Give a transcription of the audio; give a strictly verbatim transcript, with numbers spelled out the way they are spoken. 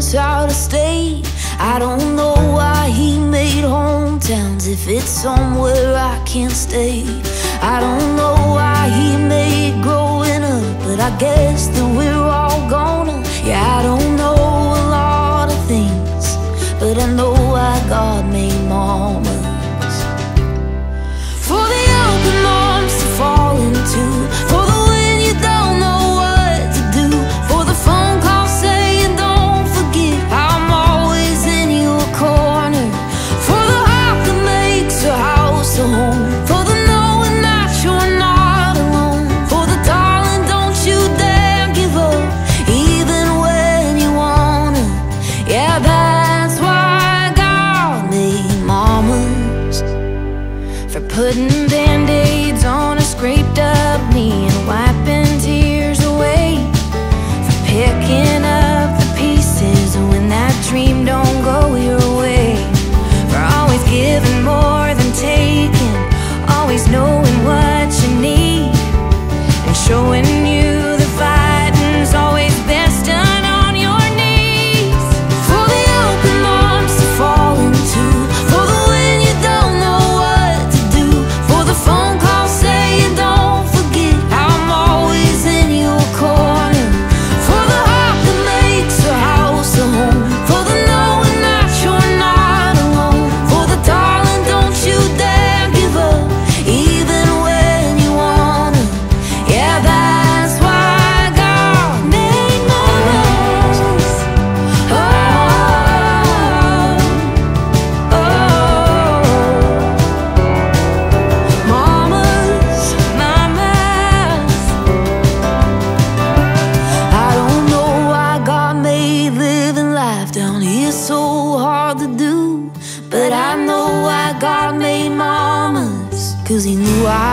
parents out of state. I don't know why he made hometowns if it's somewhere I can't stay. I don't know why he made growing up, but I guess that we're all gonna. Yeah, I don't know a lot of things, but I know why God made mamas. For the open arms to fall into, for the when you don't know what to do, for the phone call saying don't forget I'm always in your corner, for the heart that makes a house a home, for the knowing that you're not alone, for the darling don't you dare give up even when you wanna. Yeah, that's why God made mamas, for putting band-aids on a scraped up knee and wiping tears away, for picking up the pieces when that dream don't go your way, for always giving more than taking, always knowing what you need, and showing you the fighting's always best done on your knees. For the open arms to fall into, for the when you don't know what to do, for the phone call saying don't forget I'm always in your corner, for the heart that makes a house a home, for the knowing that you're not alone, for the darling don't you dare give up even when you wanna. Yeah, that's why God made mamas. Oh, oh, mamas, mamas. I don't know why God made living life down here so hard to do, but I know why God made mamas, 'cause he knew I